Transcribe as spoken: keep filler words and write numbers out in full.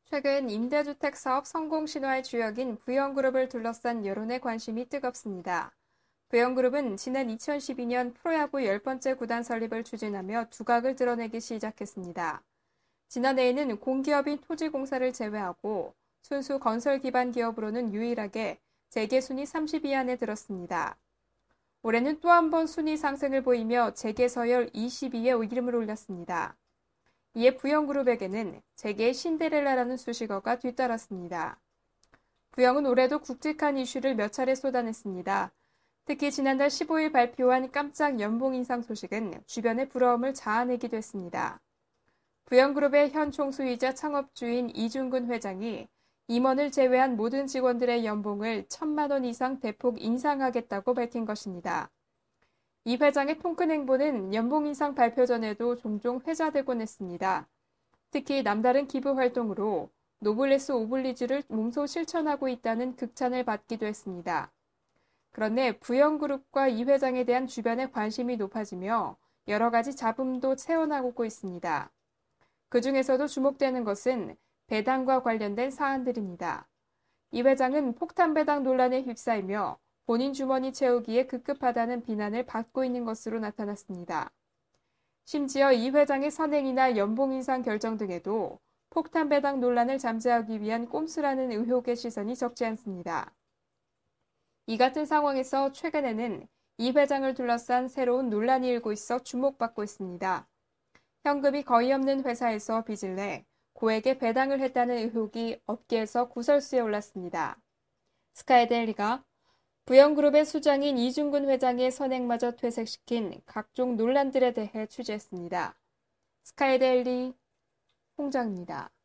최근 임대주택 사업 성공 신화의 주역인 부영그룹을 둘러싼 여론의 관심이 뜨겁습니다. 부영그룹은 지난 이천십이 년 프로야구 열 번째 구단 설립을 추진하며 두각을 드러내기 시작했습니다. 지난해에는 공기업인 토지공사를 제외하고 순수 건설 기반 기업으로는 유일하게 재계 순위 삼십 위 안에 들었습니다. 올해는 또 한 번 순위 상승을 보이며 재계 서열 이십 위에 이름을 올렸습니다. 이에 부영그룹에게는 재계의 신데렐라라는 수식어가 뒤따랐습니다. 부영은 올해도 굵직한 이슈를 몇 차례 쏟아냈습니다. 특히 지난달 십오 일 발표한 깜짝 연봉 인상 소식은 주변의 부러움을 자아내기도 했습니다. 부영그룹의 현 총수이자 창업주인 이중근 회장이 임원을 제외한 모든 직원들의 연봉을 천만 원 이상 대폭 인상하겠다고 밝힌 것입니다. 이 회장의 통큰 행보는 연봉 인상 발표 전에도 종종 회자되곤 했습니다. 특히 남다른 기부 활동으로 노블레스 오블리주를 몸소 실천하고 있다는 극찬을 받기도 했습니다. 그런데 부영그룹과 이 회장에 대한 주변의 관심이 높아지며 여러 가지 잡음도 새어나오고 있습니다. 그 중에서도 주목되는 것은 배당과 관련된 사안들입니다. 이 회장은 폭탄 배당 논란에 휩싸이며 본인 주머니 채우기에 급급하다는 비난을 받고 있는 것으로 나타났습니다. 심지어 이 회장의 선행이나 연봉 인상 결정 등에도 폭탄 배당 논란을 잠재우기 위한 꼼수라는 의혹의 시선이 적지 않습니다. 이 같은 상황에서 최근에는 이 회장을 둘러싼 새로운 논란이 일고 있어 주목받고 있습니다. 현금이 거의 없는 회사에서 빚을 내 고액의 배당을 했다는 의혹이 업계에서 구설수에 올랐습니다. 스카이데일리가 부영그룹의 수장인 이중근 회장의 선행마저 퇴색시킨 각종 논란들에 대해 취재했습니다. 스카이데일리 홍정입니다.